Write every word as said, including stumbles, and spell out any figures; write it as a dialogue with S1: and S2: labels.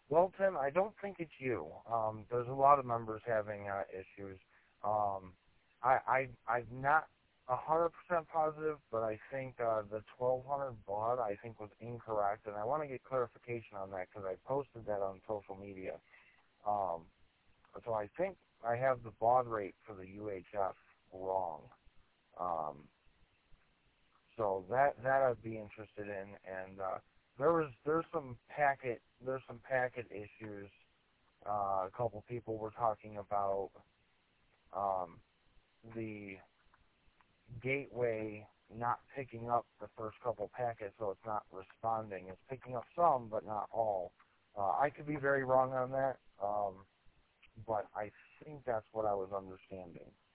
S1: Well, Tim, I don't think it's you. Um, there's a lot of members having uh, issues. Um, I, I, I'm not one hundred percent positive, but I think uh, the twelve hundred baud I think was incorrect, and I want to get clarification on that because I posted that on social media. Um, so I think I have the baud rate for the U H F wrong. Um, so that that I'd be interested in, and uh, there was there's some packet there's some packet issues. Uh, a couple people were talking about um, the gateway not picking up the first couple packets, so it's not responding. It's picking up some, but not all. Uh, I could be very wrong on that, um, but I think that's what I was understanding.